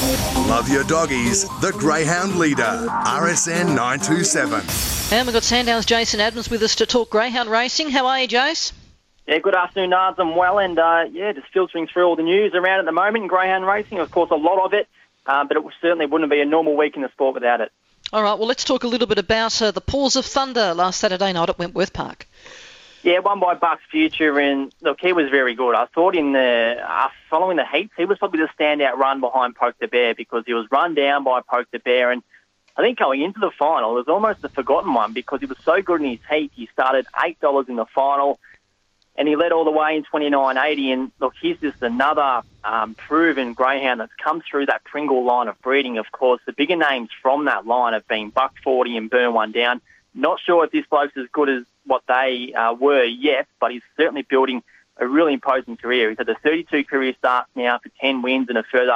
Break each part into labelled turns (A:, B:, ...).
A: Love your doggies, the Greyhound leader, RSN 927.
B: And we've got Sandown's Jason Adams with us to talk Greyhound racing. How are you, Jace?
C: Yeah, good afternoon, Nards. I'm well, and just filtering through all the news around at the moment in greyhound racing. Of course, a lot of it, but it certainly wouldn't be a normal week in the sport without it.
B: All right, well, let's talk a little bit about the Paws of Thunder last Saturday night at Wentworth Park.
C: Yeah, won by Bucks Future, and look, he was very good. I thought following the heats, he was probably the standout run behind Poke the Bear because he was run down by Poke the Bear, and I think going into the final, it was almost a forgotten one because he was so good in his heat. He started $8 in the final, and he led all the way in 29.80. And look, he's just another proven greyhound that's come through that Pringle line of breeding. Of course, the bigger names from that line have been Buck 40 and Burn One Down. Not sure if this bloke's as good as what they were yet, but he's certainly building a really imposing career. He's had a 32 career starts now for 10 wins and a further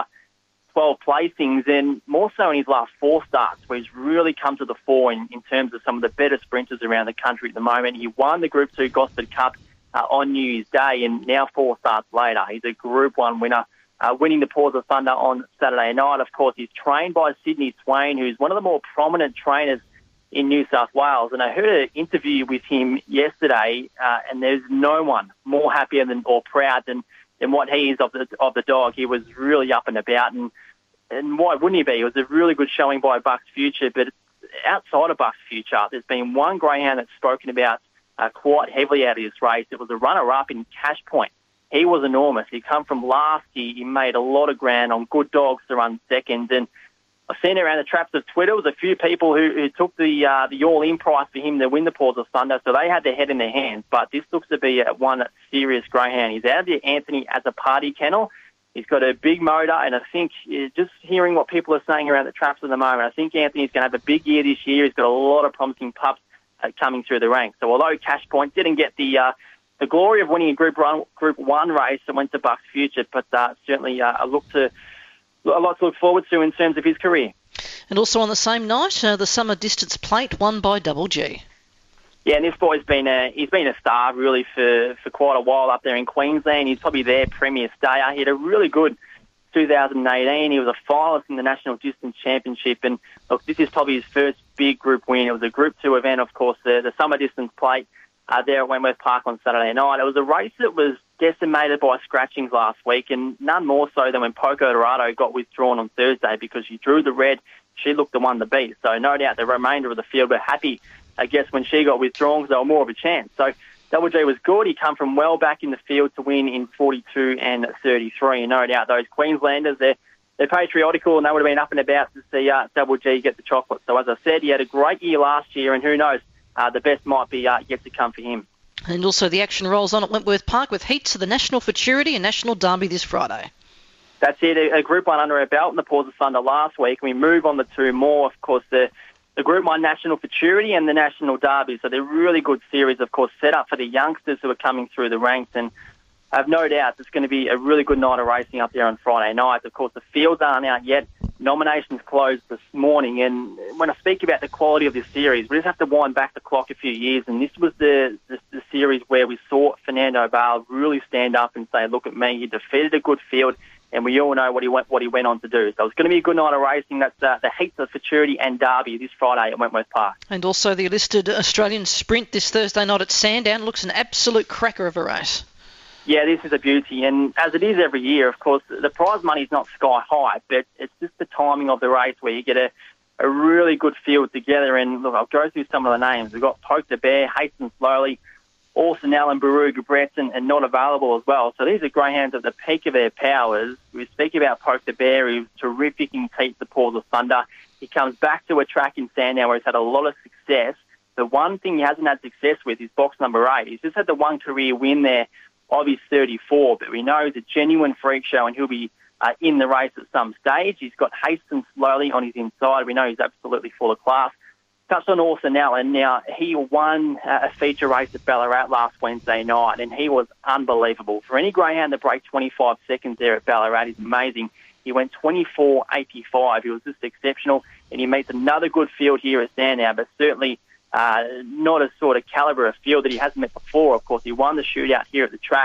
C: 12 placings, and more so in his last 4 starts, where he's really come to the fore in terms of some of the better sprinters around the country at the moment. He won the Group 2 Gosford Cup on New Year's Day, and now 4 starts later, he's a Group 1 winner, winning the Paws of Thunder on Saturday night. Of course, he's trained by Sydney Swain, who's one of the more prominent trainers in New South Wales. And I heard an interview with him yesterday, and there's no one more happier or proud than what he is of the dog. He was really up and about, and why wouldn't he be? It was a really good showing by Bucks Future, but outside of Bucks Future, there's been one greyhound that's spoken about quite heavily out of this race. It was a runner-up in Cash Point. He was enormous. He come from last year. He made a lot of ground on good dogs to run second, and I've seen around the traps of Twitter, there was a few people who took the all-in price for him to win the Paws of Thunder, so they had their head in their hands. But this looks to be one serious greyhound. He's out of the Anthony as a party kennel. He's got a big motor, and I think just hearing what people are saying around the traps at the moment, I think Anthony's going to have a big year this year. He's got a lot of promising pups coming through the ranks. So although Cash Point didn't get the glory of winning a Group 1 race that went to Bucks Future, but certainly a lot to look forward to in terms of his career.
B: And also on the same night, the Summer Distance Plate won by Double G.
C: Yeah, and this boy's been a star really for quite a while up there in Queensland. He's probably their premier stayer. He had a really good 2018. He was a finalist in the National Distance Championship, and look, this is probably his first big group win. It was a Group 2 event, of course, the Summer Distance Plate there at Wentworth Park on Saturday night. It was a race that was decimated by scratchings last week, and none more so than when Poco Dorado got withdrawn on Thursday because she drew the red. She looked the one to beat. So no doubt the remainder of the field were happy, I guess, when she got withdrawn because they were more of a chance. So Double G was good. He come from well back in the field to win in 42 and 33. And no doubt those Queenslanders, they're patriotical, and they would have been up and about to see Double G get the chocolate. So as I said, he had a great year last year, and who knows, the best might be yet to come for him.
B: And also the action rolls on at Wentworth Park with heats of the National Futurity and National Derby this Friday.
C: That's it, a Group 1 under our belt in the Paws of Thunder last week. We move on to 2 more, of course, the Group 1 National Futurity and the National Derby. So they're really good series, of course, set up for the youngsters who are coming through the ranks. And I have no doubt it's going to be a really good night of racing up there on Friday night. Of course, the fields aren't out yet. Nominations closed this morning, and when I speak about the quality of this series, we just have to wind back the clock a few years, and this was the series where we saw Fernando Bale really stand up and say, look at me, he defeated a good field, and we all know what he went on to do. So it's going to be a good night of racing. That's the heats of Futurity and Derby this Friday at Wentworth Park.
B: And also the listed Australian Sprint this Thursday night at Sandown. Looks an absolute cracker of a race.
C: Yeah, this is a beauty, and as it is every year, of course, the prize money is not sky high, but it's just the timing of the race where you get a really good field together. And look, I'll go through some of the names. We've got Poke the Bear, Hasten Slowly, Orson Allen, Baruga Breton, and Not Available as well. So these are greyhounds at the peak of their powers. We speak about Poke the Bear, who's terrific in Teats the Paws of Thunder. He comes back to a track in Sandown where he's had a lot of success. The one thing he hasn't had success with is box number 8. He's just had the one career win there of his 34, but we know he's a genuine freak show and he'll be in the race at some stage. He's got Hasten Slowly on his inside. We know he's absolutely full of class. Touched on Orson Allen. Now, he won a feature race at Ballarat last Wednesday night, and he was unbelievable. For any greyhound to break 25 seconds there at Ballarat is amazing. He went 24.85. He was just exceptional, and he meets another good field here at Sandown, but certainly not a sort of calibre of field that he hasn't met before. Of course, he won the shootout here at the track.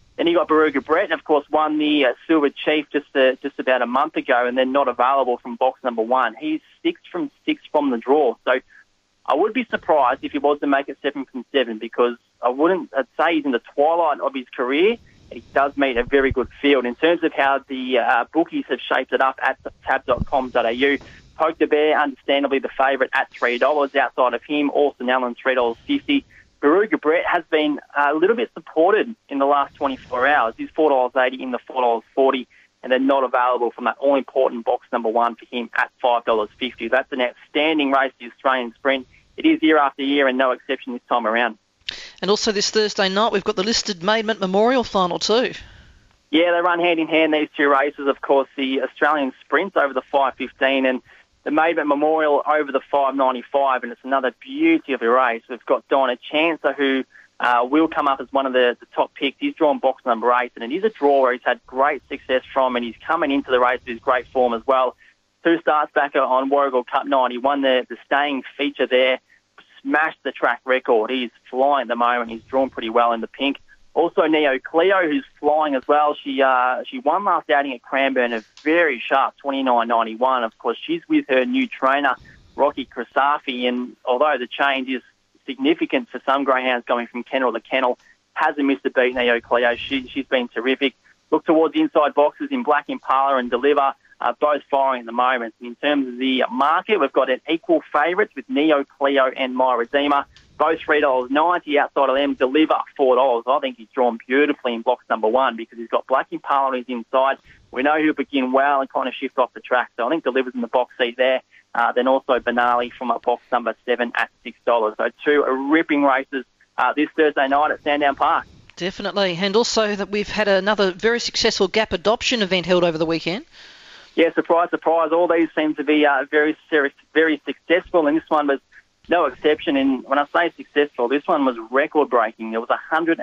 C: Then you got Baruga Brett, and of course won the Silver Chief just about a month ago, and then not available from box number 1. He's 6 from 6 from the draw. So I would be surprised if he was to make it 7 from 7, because I'd say he's in the twilight of his career. He does meet a very good field. In terms of how the bookies have shaped it up at tab.com.au, Poke the Bear, understandably the favourite at $3. Outside of him, Orson Allen, $3.50. Baruga Brett has been a little bit supported in the last 24 hours. He's $4.80 in the $4.40, and they're not available from that all-important box number 1 for him at $5.50. That's an outstanding race, the Australian Sprint. It is year after year and no exception this time around.
B: And also this Thursday night, we've got the listed Maidment Memorial final too. Yeah,
C: they run hand in hand, these two races. Of course, the Australian Sprint over the 5:15 and the Maidment Memorial over the 5:95, and it's another beauty of a race. We've got Dinah Chancellor, who will come up as one of the top picks. He's drawn box number 8, and it is a draw where he's had great success from, and he's coming into the race with great form as well. 2 starts back on Warragul Cup 9. He won the staying feature there, smashed the track record. He's flying at the moment. He's drawn pretty well in the pink. Also, Neo Cleo, who's flying as well. She won last outing at Cranbourne, a very sharp 29.91. Of course, she's with her new trainer, Rocky Krasafi, and although the change is significant for some greyhounds going from kennel to kennel, hasn't missed a beat, Neo Cleo. She's been terrific. Look towards the inside boxes in Black Impala and Deliver, both firing at the moment. In terms of the market, we've got an equal favourites with Neo Cleo and My Redeemer. Both $3.90. Outside of them, Deliver $4. I think he's drawn beautifully in box number 1 because he's got Black Impala on his inside. We know he'll begin well and kind of shift off the track. So I think Deliver's in the box seat there. Then also Benali from box number 7 at $6. So 2 ripping races this Thursday night at Sandown Park.
B: Definitely. And also that we've had another very successful gap adoption event held over the weekend.
C: Yeah, surprise, surprise. All these seem to be very successful, and this one was no exception. And when I say successful, this one was record-breaking. There was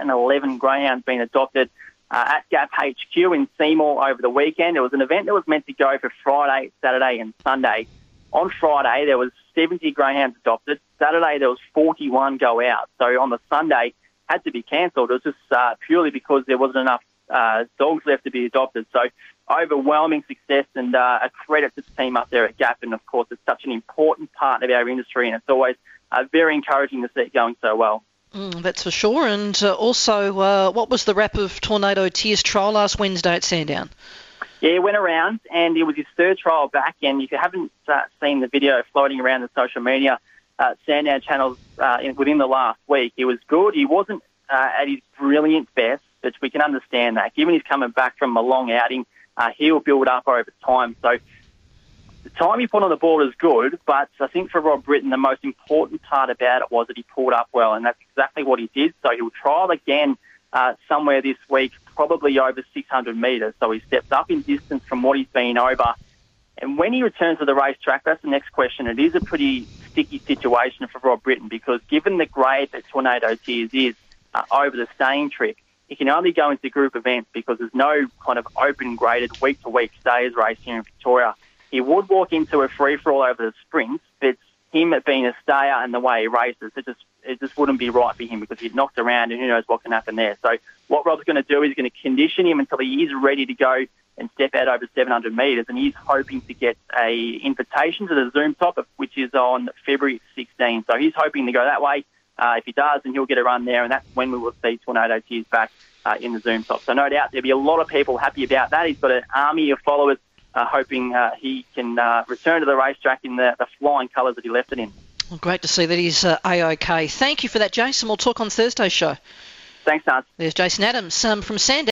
C: 111 greyhounds being adopted at Gap HQ in Seymour over the weekend. It was an event that was meant to go for Friday, Saturday and Sunday. On Friday, there was 70 greyhounds adopted. Saturday, there was 41 go out. So on the Sunday, had to be cancelled. It was just purely because there wasn't enough dogs left to be adopted. So overwhelming success, and a credit to the team up there at Gap. And of course, it's such an important part of our industry, and it's always very encouraging to see it going so well.
B: That's for sure. And also, what was the wrap of Tornado Tears trial last Wednesday at Sandown?
C: Yeah, he went around, and it was his 3rd trial back. And if you haven't seen the video floating around the social media Sandown channels within the last week, he was good. He wasn't at his brilliant best, but we can understand that. Given he's coming back from a long outing, he'll build up over time. So the time he put on the board is good, but I think for Rob Britton, the most important part about it was that he pulled up well, and that's exactly what he did. So he'll trial again somewhere this week, probably over 600 metres. So he stepped up in distance from what he's been over. And when he returns to the racetrack, that's the next question. It is a pretty sticky situation for Rob Britton because given the grade that Tornado Tears is over the staying trip, he can only go into group events because there's no kind of open graded week-to-week stays race here in Victoria. He would walk into a free-for-all over the sprints, but him being a stayer and the way he races, it just wouldn't be right for him because he'd knocked around and who knows what can happen there. So what Rob's going to do is going to condition him until he is ready to go and step out over 700 metres, and he's hoping to get a invitation to the Zoom Top, which is on February 16. So he's hoping to go that way. If he does, then he'll get a run there, and that's when we will see Tornado Tears back in the Zoom Top. So no doubt there'll be a lot of people happy about that. He's got an army of followers hoping he can return to the racetrack in the flying colours that he left it in.
B: Well, great to see that he's A-OK. Thank you for that, Jason. We'll talk on Thursday's show.
C: Thanks, Nance.
B: There's Jason Adams from Sandown.